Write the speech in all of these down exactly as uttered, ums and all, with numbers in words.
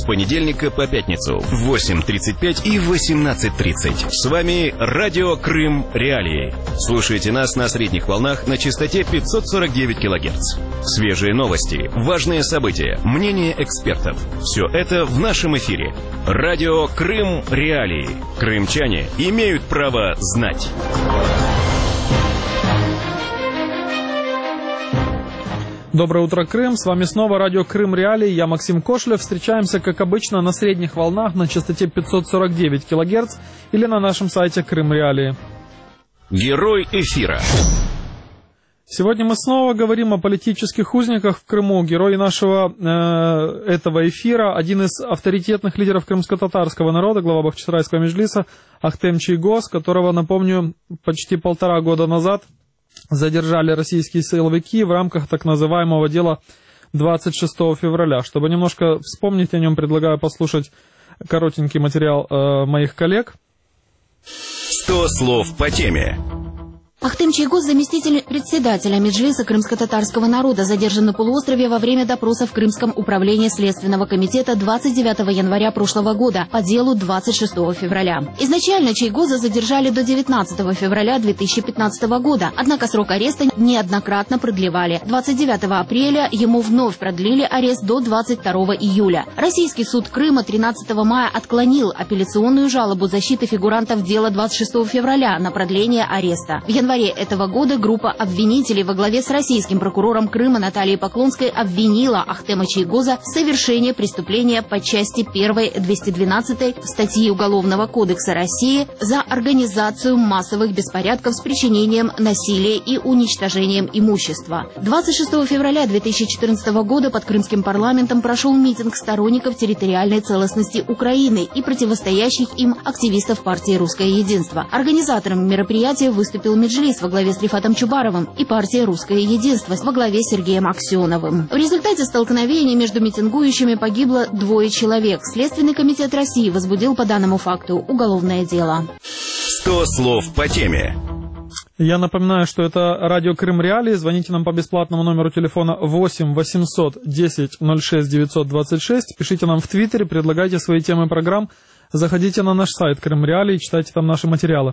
понедельника по пятницу в восемь тридцать пять и восемнадцать тридцать. С вами Радио Крым Реалии. Слушайте нас на средних волнах на частоте пятьсот сорок девять килогерц. Свежие новости, важные события, мнения экспертов. Все это в нашем эфире. Радио Крым Реалии. Крымчане имеют право знать. Доброе утро, Крым. С вами снова радио Крым Реалии. Я Максим Кошлев. Встречаемся, как обычно, на средних волнах на частоте пятьсот сорок девять килогерц или на нашем сайте Крым Реалии. Герой эфира. Сегодня мы снова говорим о политических узниках в Крыму. Герой нашего э, этого эфира, один из авторитетных лидеров крымско-татарского народа, глава Бахчисарайского меджлиса Ахтем Чийгоз, которого, напомню, почти полтора года назад задержали российские силовики в рамках так называемого дела двадцать шестого февраля. Чтобы немножко вспомнить о нем, предлагаю послушать коротенький материал э, моих коллег. Сто слов по теме. Ахтем Чийгоз, заместитель председателя Меджлиса крымско-татарского народа, задержан на полуострове во время допроса в Крымском управлении Следственного комитета двадцать девятого января прошлого года по делу двадцать шестого февраля. Изначально Чийгоза задержали до девятнадцатого февраля две тысячи пятнадцатого года, однако срок ареста неоднократно продлевали. двадцать девятого апреля ему вновь продлили арест до двадцать второго июля. Российский суд Крыма тринадцатого мая отклонил апелляционную жалобу защиты фигурантов дела двадцать шестого февраля на продление ареста. В январе В январе этого года группа обвинителей во главе с российским прокурором Крыма Натальей Поклонской обвинила Ахтема Чийгоза в совершении преступления по части первой двести двенадцатой статьи Уголовного кодекса России за организацию массовых беспорядков с причинением насилия и уничтожением имущества. двадцать шестого февраля две тысячи четырнадцатого года под крымским парламентом прошел митинг сторонников территориальной целостности Украины и противостоящих им активистов партии «Русское единство». Организатором мероприятия выступил Меджлис во главе с Рифатом Чубаровым и партия «Русское единство» во главе с Сергеем Аксеновым. В результате столкновений между митингующими погибло двое человек. Следственный комитет России возбудил по данному факту уголовное дело. Сто слов по теме. Я напоминаю, что это радио Крым Реалии. Звоните нам по бесплатному номеру телефона восемь восемьсот десять ноль шесть девятьсот двадцать шесть. Пишите нам в Твиттере, предлагайте свои темы программ. Заходите на наш сайт Крым Реалии, читайте там наши материалы.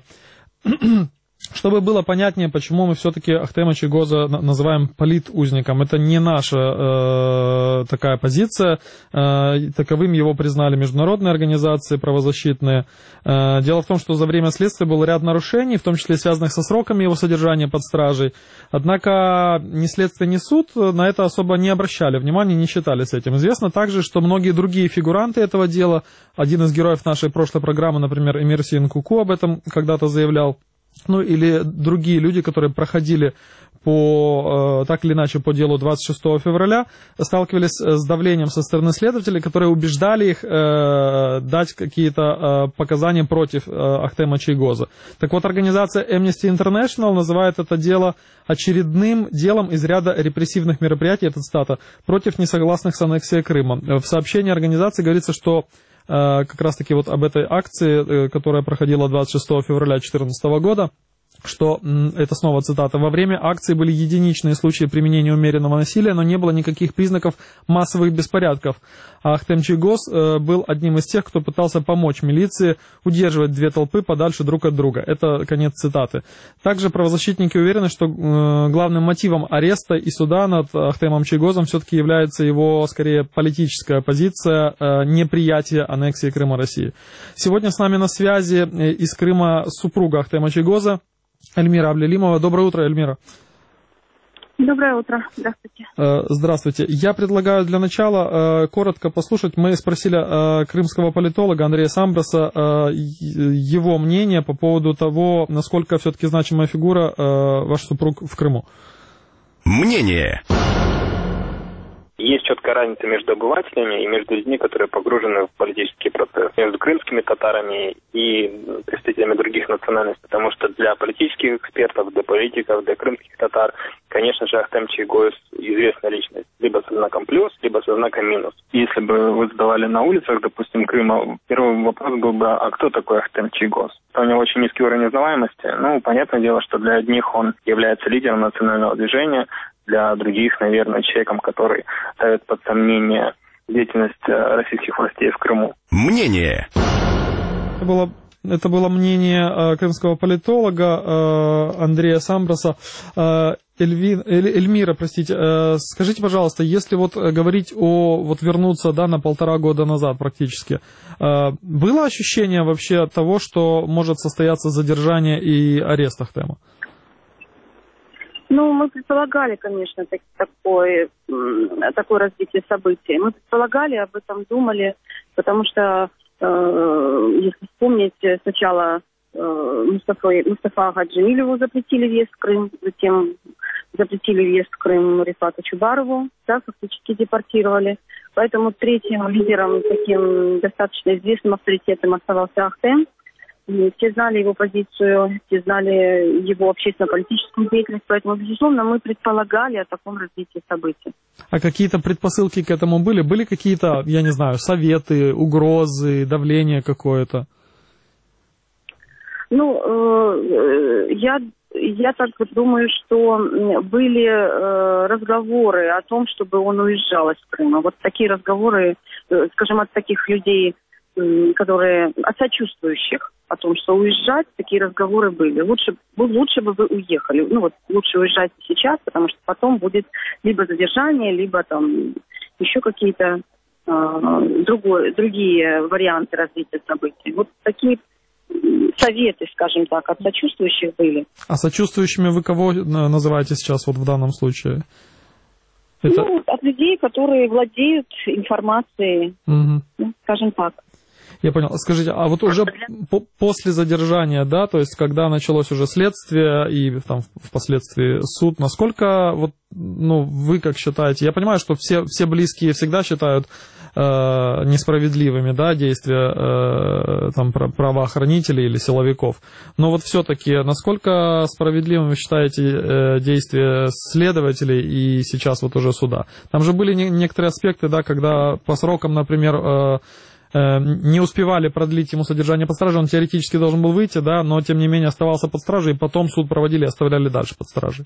Чтобы было понятнее, почему мы все-таки Ахтема Чийгоза называем политузником. Это не наша э, такая позиция. Э, таковым его признали международные организации правозащитные. Э, дело в том, что за время следствия был ряд нарушений, в том числе связанных со сроками его содержания под стражей. Однако ни следствие, ни суд на это особо не обращали внимания, не считали с этим. Известно также, что многие другие фигуранты этого дела, один из героев нашей прошлой программы, например, Эмир Син Куку, об этом когда-то заявлял, ну или другие люди, которые проходили по, так или иначе по делу двадцать шестого февраля, сталкивались с давлением со стороны следователей, которые убеждали их э, дать какие-то э, показания против э, Ахтема Чийгоза. Так вот, организация Amnesty International называет это дело очередным делом из ряда репрессивных мероприятий, это цитата, против несогласных с аннексией Крыма. В сообщении организации говорится, что как раз-таки вот об этой акции, которая проходила двадцать шестого февраля две тысячи четырнадцатого года, что, это снова цитата, во время акции были единичные случаи применения умеренного насилия, но не было никаких признаков массовых беспорядков. А Ахтем Чийгоз был одним из тех, кто пытался помочь милиции удерживать две толпы подальше друг от друга. Это конец цитаты. Также правозащитники уверены, что главным мотивом ареста и суда над Ахтемом Чийгозом все-таки является его, скорее, политическая позиция неприятия аннексии Крыма России. Сегодня с нами на связи из Крыма супруга Ахтема Чийгоза, Эльмира Аблелимова. Доброе утро, Эльмира. Доброе утро. Здравствуйте. Здравствуйте. Я предлагаю для начала коротко послушать. Мы спросили крымского политолога Андрея Самбраса его мнение по поводу того, насколько все-таки значимая фигура ваш супруг в Крыму. Мнение. Есть четкая разница между обывателями и между людьми, которые погружены в политический процесс. Между крымскими татарами и представителями других национальностей. Потому что для политических экспертов, для политиков, для крымских татар, конечно же, Ахтем Чийгоз известная личность. Либо со знаком плюс, либо со знаком минус. Если бы вы задавали на улицах, допустим, Крыма, первый вопрос был бы, а кто такой Ахтем Чийгоз? У него очень низкий уровень узнаваемости. Ну, понятное дело, что для одних он является лидером национального движения, для других, наверное, человеком, который ставит под сомнение деятельность российских властей в Крыму. Мнение. Это было, это было мнение э, крымского политолога э, Андрея Самброса. Э, Эльви, Эль, Эльмира, простите, э, скажите, пожалуйста, если вот говорить о, вот вернуться, да, на полтора года назад практически, э, было ощущение вообще того, что может состояться задержание и арест Ахтема? Ну, мы предполагали, конечно, так, такое, такое развитие событий. Мы предполагали, об этом думали, потому что, э, если вспомнить, сначала э, Мустафа, Мустафа Хаджимилеву запретили въезд в Крым, затем запретили въезд в Крым Рифату Чубарову, да, фактически депортировали. Поэтому третьим лидером, таким достаточно известным авторитетом оставался Ахтем. Все знали его позицию, все знали его общественно-политическую деятельность, поэтому, безусловно, мы предполагали о таком развитии событий. А какие-то предпосылки к этому были? Были какие-то, я не знаю, советы, угрозы, давление какое-то? Ну, э, я, я так думаю, что были э, разговоры о том, чтобы он уезжал из Крыма. Вот такие разговоры, э, скажем, от таких людей, э, которые, от сочувствующих о том, что уезжать, такие разговоры были. Лучше, лучше бы вы уехали. Ну вот лучше уезжать сейчас, потому что потом будет либо задержание, либо там еще какие-то э, другой, другие варианты развития событий. Вот такие советы, скажем так, от сочувствующих были. А сочувствующими вы кого называете сейчас вот в данном случае? Это... Ну, от людей, которые владеют информацией, угу. ну, скажем так. Я понял. Скажите, а вот уже по- после задержания, да, то есть когда началось уже следствие и там впоследствии суд, насколько вот, ну, вы как считаете? Я понимаю, что все, все близкие всегда считают э, несправедливыми, да, действия э, там правоохранителей или силовиков, но вот все-таки насколько справедливым вы считаете э, действия следователей и сейчас вот уже суда? Там же были не- некоторые аспекты, да, когда по срокам, например, э, не успевали продлить ему содержание под стражей, он теоретически должен был выйти, да, но тем не менее оставался под стражей, и потом суд проводили и оставляли дальше под стражей.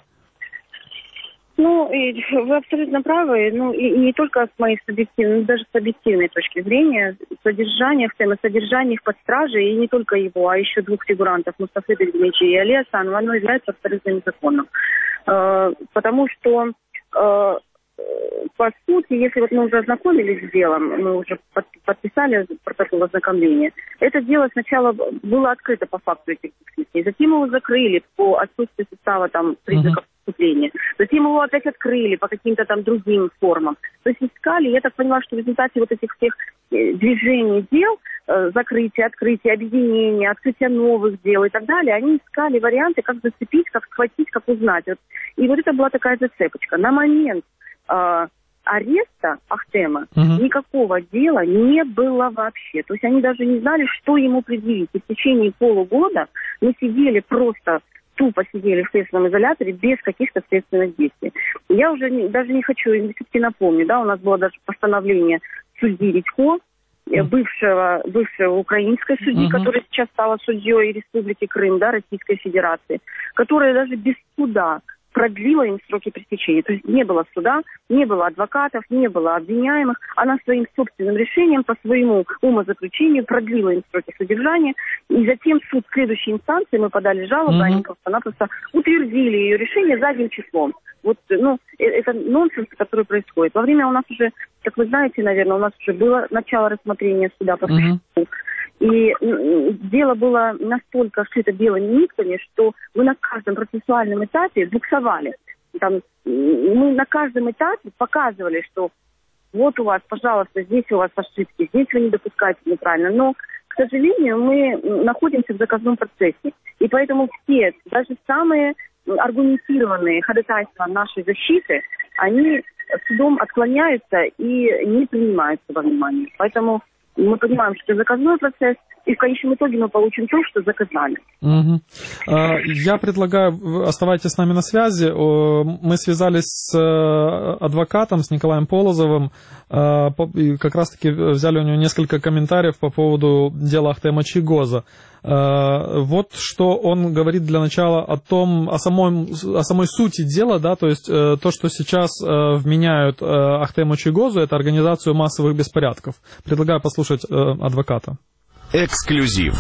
Ну, и вы абсолютно правы, ну, и, и не только с моей субъективной, но даже с объективной точки зрения, содержание, в теме содержания их под стражей, и не только его, а еще двух фигурантов, Мустафы Бельгмичи и Али Асанова, оно является абсолютно незаконным. Э, потому что э, по сути, если вот мы уже ознакомились с делом, мы уже под, подписали протокол ознакомления, это дело сначала было открыто по факту этих преступлений, затем его закрыли по отсутствию состава там признаков преступления, затем его опять открыли по каким-то там другим формам. То есть искали, я так поняла, что в результате вот этих всех движений дел, закрытия, открытия, объединения, открытия новых дел и так далее, они искали варианты, как зацепить, как схватить, как узнать. И вот это была такая зацепочка. На момент э, ареста Ахтема uh-huh. никакого дела не было вообще. То есть они даже не знали, что ему предъявить. И в течение полугода мы сидели просто, тупо сидели в следственном изоляторе без каких-то следственных действий. Я уже не, даже не хочу, все-таки напомню, да, у нас было даже постановление судьи Редько, бывшего, бывшего украинской судьи, uh-huh. которая сейчас стала судьей Республики Крым, да, Российской Федерации, которая даже без суда продлила им сроки пресечения. То есть не было суда, не было адвокатов, не было обвиняемых. Она своим собственным решением, по своему умозаключению, продлила им сроки содержания. И затем суд следующей инстанции, мы подали жалобу, mm-hmm. они просто-напросто утвердили ее решение задним числом. Вот, ну, это нонсенс, который происходит. Во время у нас уже, как вы знаете, наверное, у нас уже было начало рассмотрения суда по существу. Mm-hmm. И дело было настолько вшито белыми нитками, что мы на каждом процессуальном этапе буксовали. Там, мы на каждом этапе показывали, что вот у вас, пожалуйста, здесь у вас ошибки, здесь вы не допускаете неправильно. Но, к сожалению, мы находимся в заказном процессе. И поэтому все, даже самые аргументированные ходатайства нашей защиты, они судом отклоняются и не принимаются во внимание. Поэтому мы понимаем, что заказной процесс, и в конечном итоге мы получим то, что заказали. Угу. Я предлагаю, оставайтесь с нами на связи. Мы связались с адвокатом, с Николаем Полозовым, и как раз-таки взяли у него несколько комментариев по поводу дела Ахтема Очегоза. Вот что он говорит для начала о том, о самой, о самой сути дела, да, то есть то, что сейчас вменяют Ахтему Очегозу, это организацию массовых беспорядков. Предлагаю послушать адвоката. Эксклюзив.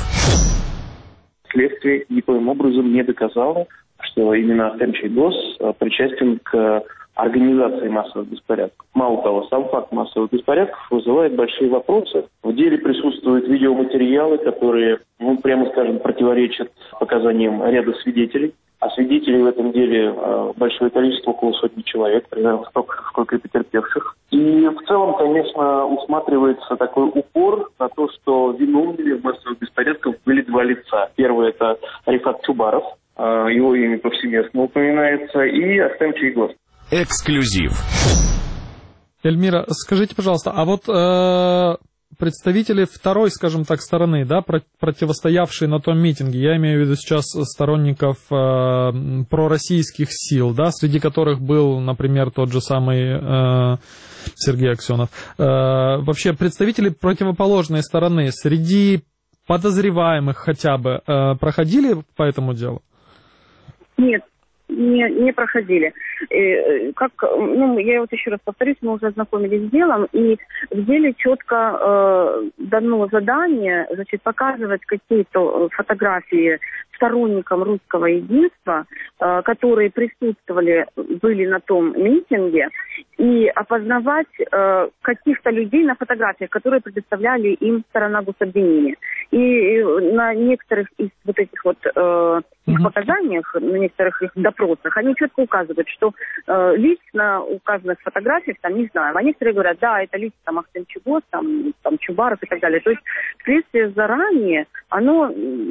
Следствие никоим образом не доказало, что именно Ахтем Очегоз причастен к организации массовых беспорядков. Мало того, сам факт массовых беспорядков вызывает большие вопросы. В деле присутствуют видеоматериалы, которые, ну, прямо скажем, противоречат показаниям ряда свидетелей. А свидетелей в этом деле э, большое количество, около сотни человек, примерно столько, сколько и потерпевших. И в целом, конечно, усматривается такой упор на то, что виновными в массовых беспорядках были два лица. Первый – это Рифат Чубаров, э, его имя повсеместно упоминается, и Ахтем Очегоз. Эксклюзив. Эльмира, скажите, пожалуйста, а вот э, представители второй, скажем так, стороны, да, противостоявшие на том митинге, я имею в виду сейчас сторонников э, пророссийских сил, да, среди которых был, например, тот же самый э, Сергей Аксенов. Э, вообще, представители противоположной стороны среди подозреваемых хотя бы э, проходили по этому делу? Нет. Не, не проходили. Э, как, ну, я вот еще раз повторюсь, мы уже ознакомились с делом, и в деле четко э, дано задание, значит, показывать какие-то фотографии сторонникам русского единства, э, которые присутствовали, были на том митинге, и опознавать э, каких-то людей на фотографиях, которые предоставляли им сторона гособвинения. И, и на некоторых из вот этих вот э, их uh-huh. показаниях, на некоторых их допросах, они четко указывают, что э, лиц на указанных фотографиях, там, не знаю, а некоторые говорят, да, это лица там Ахтем Очегоз, там, там Чубаров и так далее. То есть следствие заранее, оно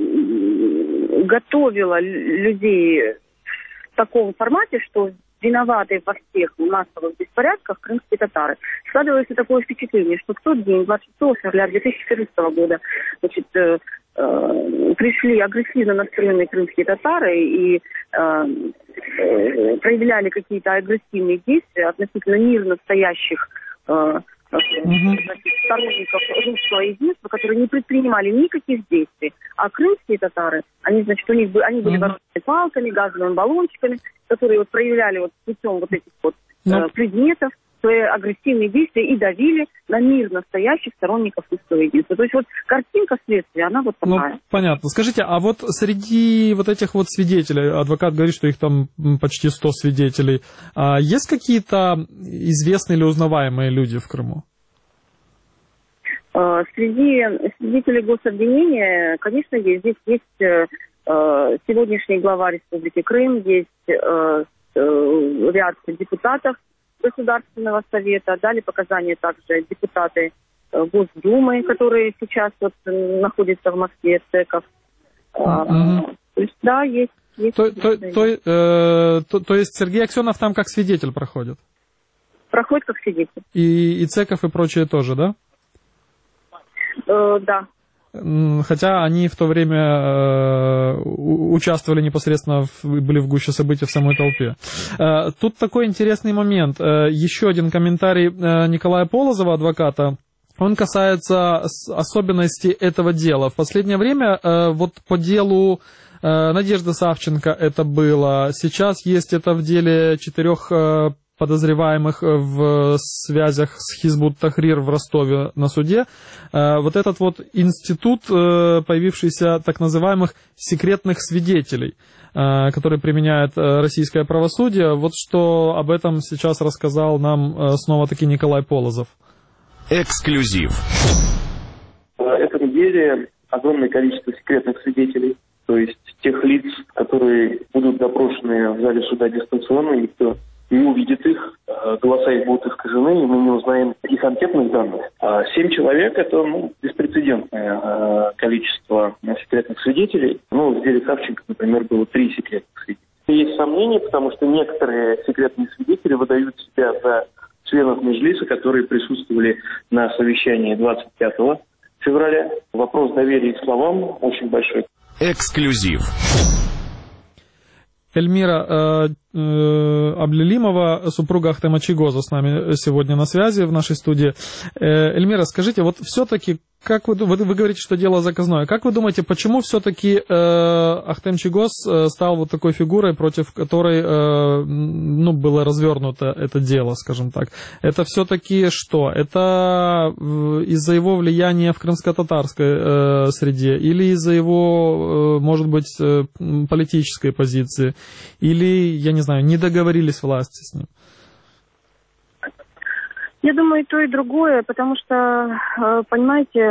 готовило людей в таком формате, что виноваты во всех массовых беспорядках крымские татары. Складывается такое впечатление, что в тот день, двадцать шестого февраля две тысячи четырнадцатого года, значит, э, э, пришли агрессивно настроенные крымские татары и э, э, проявляли какие-то агрессивные действия относительно мирно стоящих э, значит, сторонников русского единства, которые не предпринимали никаких действий. А крымские татары, они, значит, у них были, они были вооружены палками, газовыми баллончиками, которые вот проявляли вот путем вот этих вот э, предметов свои агрессивные действия и давили на мирно стоящих сторонников русского единства. То есть вот картинка следствия, она вот такая. Ну, понятно. Скажите, а вот среди вот этих вот свидетелей, адвокат говорит, что их там почти сто свидетелей, а есть какие-то известные или узнаваемые люди в Крыму? Э, среди свидетелей гособвинения, конечно, есть. Здесь есть э, сегодняшний глава Республики Крым, есть э, э, ряд депутатов Государственного совета, дали показания также депутаты э, Госдумы, которые сейчас вот находятся в Москве, ЦЕКов. Mm-hmm. То есть, да, есть. есть то, то, то, э, то, то есть Сергей Аксенов там как свидетель проходит? Проходит как свидетель. И, и ЦЕКов и прочее тоже, да? Э, да. Хотя они в то время э, участвовали непосредственно, в, были в гуще событий в самой толпе. Э, тут такой интересный момент. Э, еще один комментарий э, Николая Полозова, адвоката. Он касается особенностей этого дела. В последнее время э, вот по делу э, Надежды Савченко это было. Сейчас есть это в деле четырех э, подозреваемых в связях с Хизбут Тахрир в Ростове на суде. Вот этот вот институт, появившийся так называемых секретных свидетелей, который применяет российское правосудие, вот что об этом сейчас рассказал нам снова-таки Николай Полозов. Эксклюзив. В этом деле огромное количество секретных свидетелей, то есть тех лиц, которые будут допрошены в зале суда дистанционно, никто не увидит их, голоса их будут искажены, и мы не узнаем их анкетных данных. Семь человек – это ну, беспрецедентное количество секретных свидетелей. Ну, в деле Савченко, например, было три секретных свидетеля. Есть сомнения, потому что некоторые секретные свидетели выдают себя за членов Меджлиса, которые присутствовали на совещании двадцать пятого февраля. Вопрос доверия к словам очень большой. Эксклюзив. Эльмира э, э, Аблелимова, супруга Ахтема Чийгоза, с нами сегодня на связи в нашей студии. Э, Эльмира, скажите, вот все-таки, как вы, вы, вы говорите, что дело заказное, как вы думаете, почему все-таки э, Ахтем Чийгоз стал вот такой фигурой, против которой э, ну, было развернуто это дело, скажем так? Это все-таки что? Это из-за его влияния в крымско-татарской э, среде или из-за его, э, может быть, э, политической позиции? Или, я не знаю, не договорились власти с ним? Я думаю, и то, и другое, потому что, понимаете,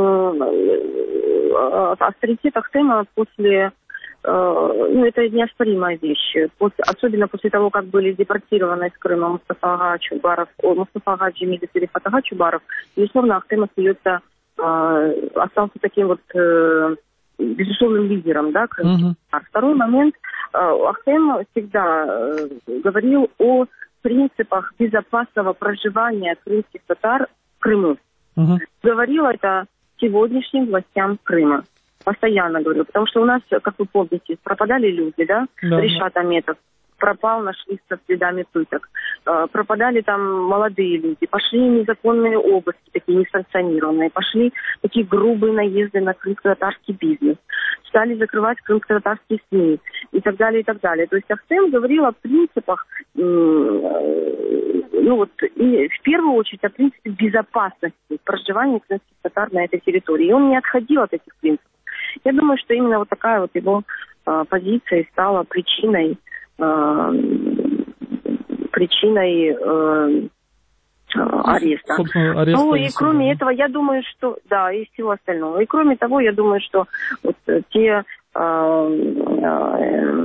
авторитет Ахтема после, ну, это неоспоримая вещь, после, особенно после того, как были депортированы из Крыма Мустафа Ага Чубаров, о, Мустафа Ага Джемилев и Рифат Ага Чубаров, безусловно, Ахтем остается, остался таким вот безусловным лидером, да, крымских татар. Второй момент, Ахтем всегда говорил о принципах безопасного проживания крымских татар в Крыму. Uh-huh. Говорил это сегодняшним властям Крыма. Постоянно говорил. Потому что у нас, как вы помните, пропадали люди, да? Да. Ришат Аметов пропал, нашлись со следами пыток. Пропадали там молодые люди. Пошли незаконные обыски, такие несанкционированные. Пошли такие грубые наезды на крымско-татарский бизнес. Стали закрывать крымско-татарские СМИ и так далее, и так далее. То есть Ахтем говорил о принципах, ну вот, и в первую очередь о принципе безопасности проживания крымских татар на этой территории. И он не отходил от этих принципов. Я думаю, что именно вот такая вот его э, позиция стала причиной э, причиной э, ареста. ареста. Ну и кроме этого, я думаю, что да, и всего остального. И кроме того, я думаю, что вот те э, э,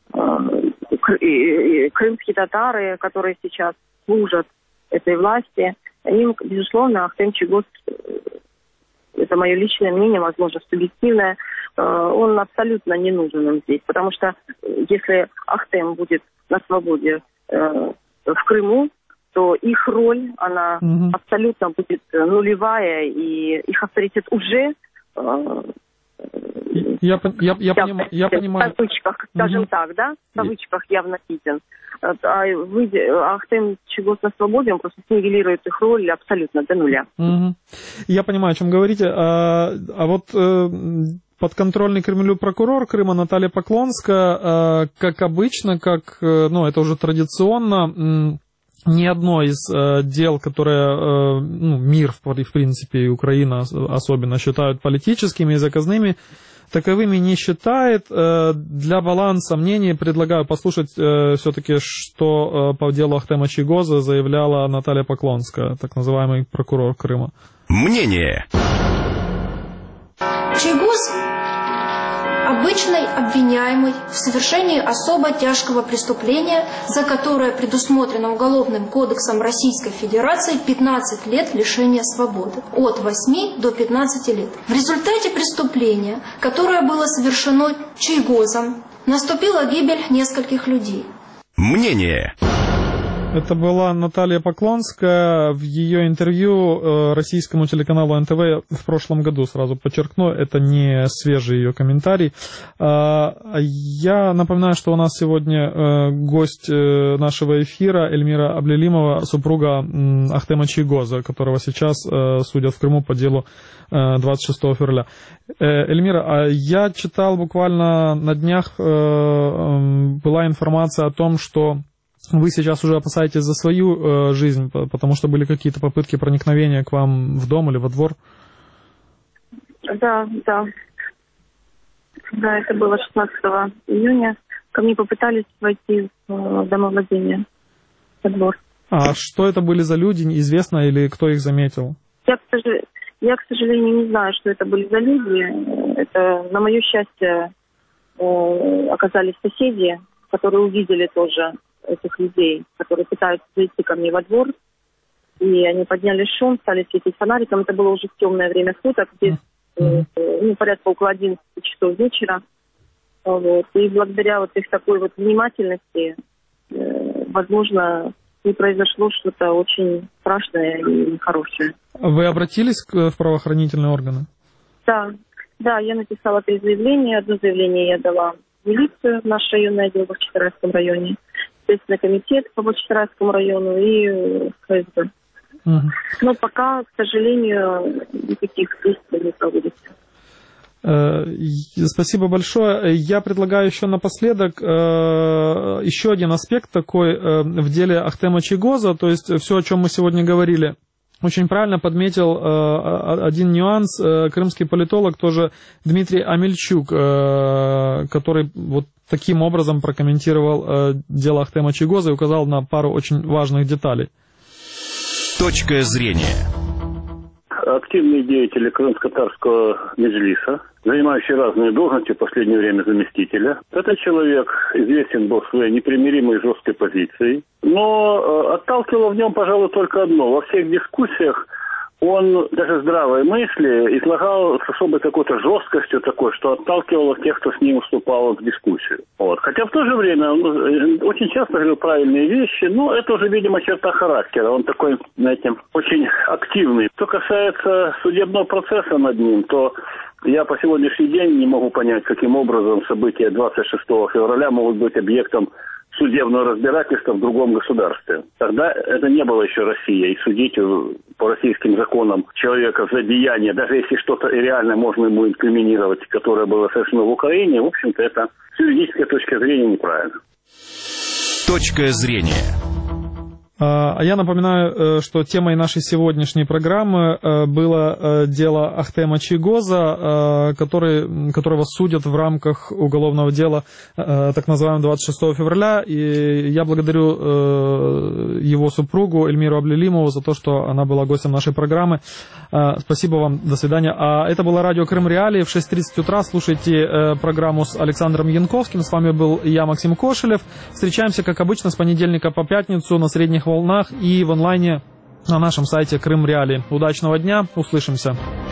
э, крымские татары, которые сейчас служат этой власти, им, безусловно, Ахтем Чийгоз, это мое личное мнение, возможно, субъективное, он абсолютно не нужен им здесь. Потому что если Ахтем будет на свободе в Крыму, то их роль, она угу. абсолютно будет нулевая, и их авторитет уже... Я, я, я, поним, я понимаю. В кавычках, скажем угу. так, да? В кавычках явно виден. А выйдя, Ахтем Чийгоз на свободе, он просто снивелирует их роль абсолютно до нуля. Угу. Я понимаю, о чем говорите. А, а вот э, подконтрольный Кремлю прокурор Крыма Наталья Поклонская, э, как обычно, как, э, ну, это уже традиционно, э, ни одно из э, дел, которые э, ну, мир, в, в принципе, и Украина особенно считают политическими и заказными, таковыми не считает. Для баланса мнений предлагаю послушать все-таки, что по делу Ахтема Чийгоза заявляла Наталья Поклонская, так называемый прокурор Крыма. Мнение. Чийгоз обычный обвиняемый в совершении особо тяжкого преступления, за которое предусмотрено Уголовным кодексом Российской Федерации пятнадцать лет лишения свободы. От восьми до пятнадцати лет. В результате преступления, которое было совершено Чийгозом, наступила гибель нескольких людей. Мнение. Это была Наталья Поклонская в ее интервью российскому телеканалу эн тэ вэ в прошлом году, сразу подчеркну, это не свежий ее комментарий. Я напоминаю, что у нас сегодня гость нашего эфира Эльмира Аблелимова, супруга Ахтема Чийгоза, которого сейчас судят в Крыму по делу двадцать шестого февраля. Эльмира, я читал буквально на днях, была информация о том, что вы сейчас уже опасаетесь за свою э, жизнь, потому что были какие-то попытки проникновения к вам в дом или во двор? Да, да. Да, это было шестнадцатого июня. Ко мне попытались войти в домовладение, во двор. А что это были за люди, известно, или кто их заметил? Я, к сожалению, я, к сожалению, не знаю, что это были за люди. Это, на мое счастье, оказались соседи, которые увидели тоже этих людей, которые пытаются зайти ко мне во двор, и они подняли шум, стали светить фонариком. Это было уже в темное время суток, где mm-hmm. ну, порядка около одиннадцати часов вечера. Вот. И благодаря вот их такой вот внимательности, возможно, и произошло что-то очень страшное и нехорошее. Вы обратились к, в правоохранительные органы? Да, да, я написала три заявления. Одно заявление я дала в милицию, в наш районный отдел в Бахчисарайском районе, Следственный комитет по Бахчисарайскому району и в ФСБ. Угу. Но пока, к сожалению, никаких действий не проводится. Спасибо большое. Я предлагаю еще напоследок еще один аспект такой в деле Ахтема Чийгоза, то есть все, о чем мы сегодня говорили. Очень правильно подметил один нюанс крымский политолог, тоже Дмитрий Амельчук, который вот таким образом прокомментировал дело Ахтема Чийгоза и указал на пару очень важных деталей. Точка зрения. Активные деятели крымско-татарского меджлиса, занимающие разные должности, в последнее время заместителя. Этот человек известен был своей непримиримой жесткой позицией, но отталкивало в нем, пожалуй, только одно. Во всех дискуссиях он даже здравые мысли излагал с особой какой-то жесткостью такой, что отталкивало тех, кто с ним вступал в дискуссию. Вот. Хотя в то же время он очень часто говорил правильные вещи, но это уже, видимо, черта характера. Он такой, знаете, очень активный. Что касается судебного процесса над ним, то я по сегодняшний день не могу понять, каким образом события двадцать шестого февраля могут быть объектом судебного разбирательства в другом государстве. Тогда это не было еще Россия, и судить по российским законам человека за деяние, даже если что-то реально можно ему инкриминировать, которое было совершено в Украине, в общем-то, это с юридической точки зрения неправильно. Точка зрения. А я напоминаю, что темой нашей сегодняшней программы было дело Ахтема Чийгоза, который, которого судят в рамках уголовного дела так называемого двадцать шестого февраля. И я благодарю его супругу Эльмиру Аблелимову за то, что она была гостем нашей программы. Спасибо вам, до свидания. А это было радио Крым Реалии. В шесть тридцать утра слушайте программу с Александром Янковским. С вами был я, Максим Кошелев. Встречаемся, как обычно, с понедельника по пятницу на средних волнах и в онлайне на нашем сайте Крым Реалии. Удачного дня, услышимся.